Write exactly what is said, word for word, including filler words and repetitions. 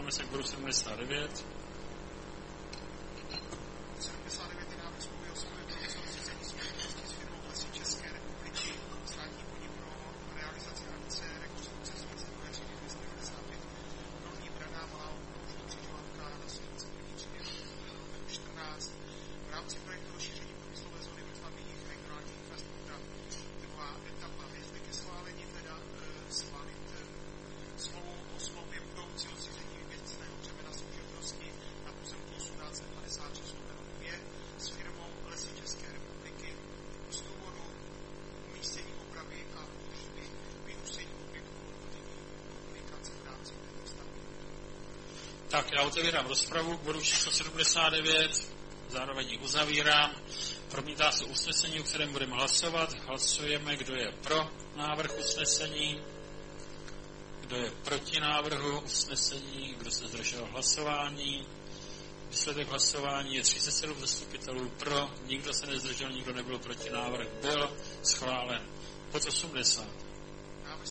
dostáváme se k bodu sedmdesát devět. Tak, já otevírám rozpravu k bodu číslo sedmdesát devět, zároveň ji uzavírám. Promítá se usnesení, o kterém budeme hlasovat. Hlasujeme, kdo je pro návrh usnesení, kdo je proti návrhu usnesení, kdo se zdržel hlasování. Výsledek hlasování je třicet sedm zastupitelů pro, nikdo se nezdržel, nikdo nebyl proti, návrh byl schválen. Bod osmdesát.